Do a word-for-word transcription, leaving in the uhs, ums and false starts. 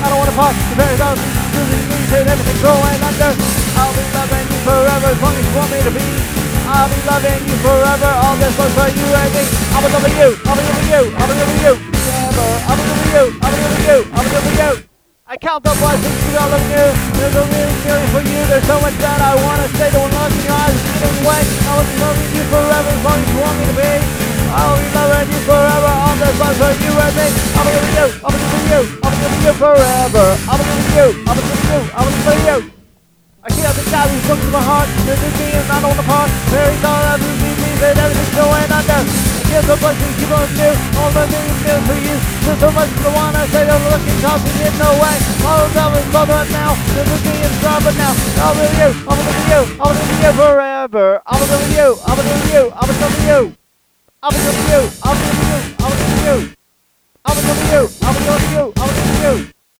I don't wanna part. The very thought, losing me, and everything going under. I'll be loving you forever as long as you want me to be. I'll be loving you forever. All this love for you and me. I'll be loving you. I'll be loving you. I'll be loving you forever. I'll be loving you. I'll be loving you. I'll be loving you. I count the blessings to God loving you. There's a real feeling for you. There's so much that I want to say. The one look in your eyes is getting wet. I'll be loving you forever as long as you want me to be. I'll be loving you forever. All this love for you and me. I'll be loving you. I'll be loving you. I'll be loving you forever. I'll be loving you. I'll be loving you. I'll be loving you. I feel the shadows look to my heart. There's a me and not on the part. Very thought of you, me, and everything's going under. I feel the blessings you won't do. All the things feel for you. There's so much to want to say. I'm looking, talking in no way. All of them is both right now. There's a me and star, but now I'll be with you. I'll be with you. I'll be with you forever. I'll be with you. I'll be with you. I'll be with you. I'll be with you. I'll be with you. I'll be with you. I'll be with you. I'll be with you. I'll be with you.